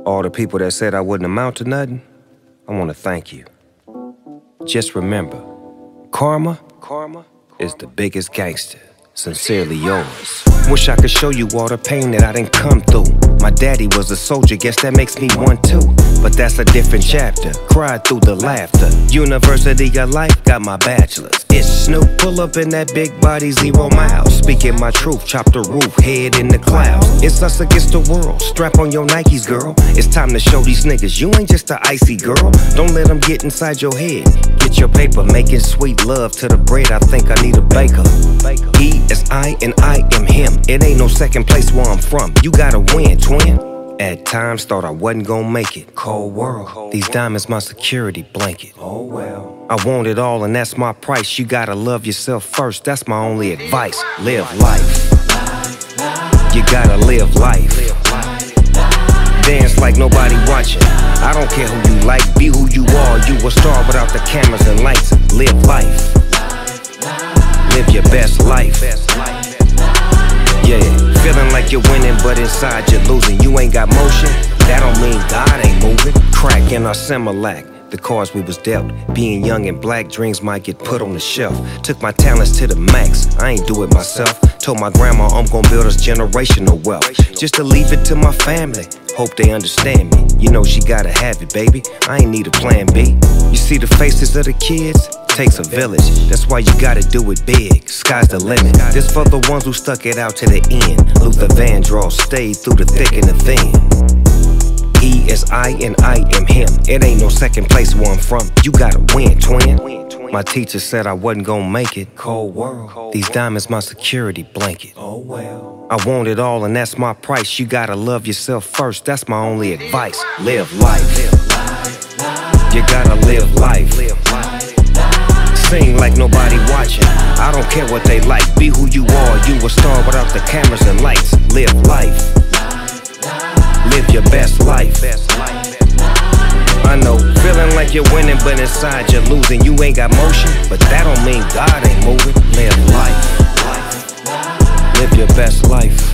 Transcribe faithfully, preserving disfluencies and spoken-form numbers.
All the people that said I wouldn't amount to nothing, I want to thank you. Just remember, karma, karma is the biggest gangster. Sincerely yours. Wish I could show you all the pain that I didn't come through. My daddy was a soldier, guess that makes me one too. But that's a different chapter. Cried through the laughter. University of life, got my bachelor's. It's Snoop, pull up in that big body, zero miles. Speaking my truth, chop the roof, head in the clouds. It's us against the world, strap on your Nikes, girl. It's time to show these niggas you ain't just a icy girl. Don't let them get inside your head. Get your paper, making sweet love to the bread. I think I need a baker. He is I and I am him. It ain't no second place where I'm from. You gotta win, twin. At times thought I wasn't gonna make it. Cold world. These diamonds my security blanket. Oh well. I want it all and that's my price. You gotta love yourself first. That's my only advice. Live life. You gotta live life. Dance like nobody watching. I don't care who you like. Be who you are. You a star without the cameras and lights. Live life. Live your best life. Yeah, feeling like you're winning, but inside you're losing. You ain't got motion, that don't mean God ain't moving. Crack in our Similac, the cards we was dealt. Being young and black, dreams might get put on the shelf. Took my talents to the max, I ain't do it myself. Told my grandma I'm gonna build us generational wealth. Just to leave it to my family, hope they understand me. You know she gotta have it, baby, I ain't need a plan B. You see the faces of the kids? Takes a village, that's why you gotta do it big. Sky's the limit. This for the ones who stuck it out to the end. Luther Vandross stayed through the thick and the thin. He is I and I am him. It ain't no second place where I'm from. You gotta win, twin. My teacher said I wasn't gonna make it. Cold world. These diamonds my security blanket. Oh well. I want it all and that's my price. You gotta love yourself first. That's my only advice. Live life. You gotta live life. Sing like nobody watching. I don't care what they like. Be who you are. You a star without the cameras and lights. Live life. Live your best life. I know, feeling like you're winning, but inside you're losing. You ain't got motion, but that don't mean God ain't moving. Live life. Live your best life.